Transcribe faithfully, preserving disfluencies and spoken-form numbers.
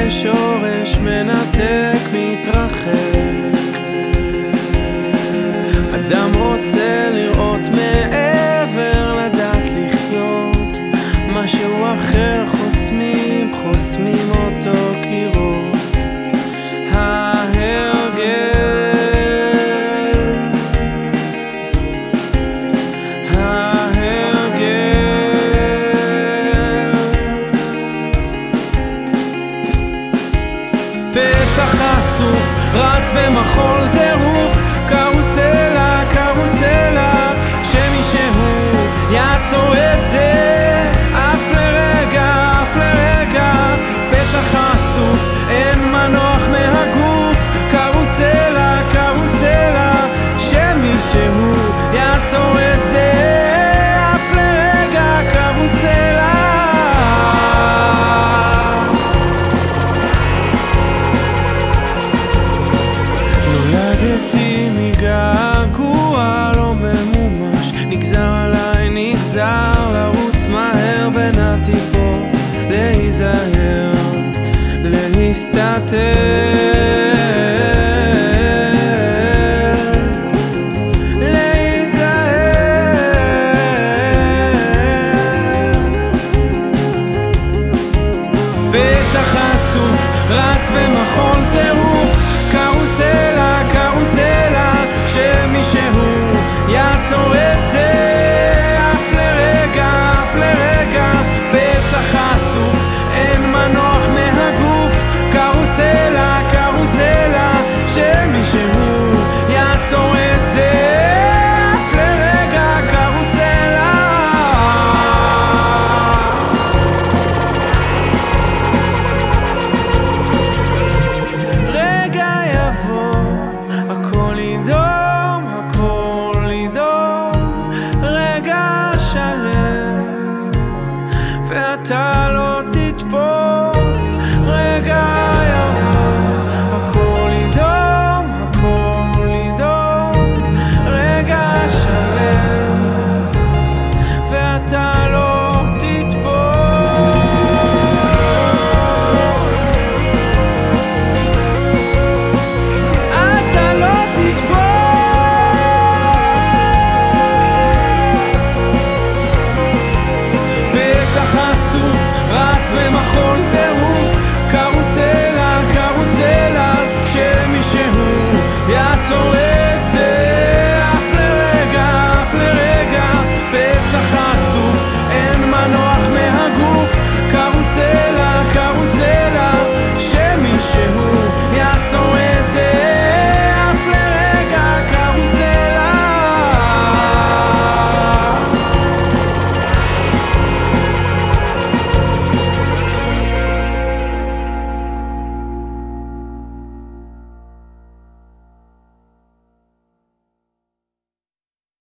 שורש מנתק מתרחק. אדם רוצה לראות מעבר, לדעת לחיות משהו אחר, חוסמים, חוסמים אותו קירות. ההרגל, ההרגל, פצע חשוף רץ במחול טירוף, קרוסלה, קרוסלה, שמישהו יעצור את זה אף לרגע, אף לרגע. פצע חשוף, אין מנוח מהגוף, קרוסלה, קרוסלה, שמישהו יעצור את זה אף לרגע, קרוסלה. נולדתי מגעגוע לא ממומש, נגזר עליי, נגזר לרוץ מהר בין הטיפות, להיזהר, להסתתר, להיזהר. פצע חשוף רץ במחול טירוף, קרוסלה, קרוסלה, שמישהו יעצור את זה אף לרגע, אף לרגע. פצע חשוף, אין מנוח מהגוף, קרוסלה, קרוסלה, שמישהו יעצור את זה אף לרגע, קרוסלה. רגע יבוא, הכל ידום, הכל ידום, רגע שלם, ואתה לא תתפוס. רגע יבוא, הכל ידום, הכל ידום, רגע שלם, ואתה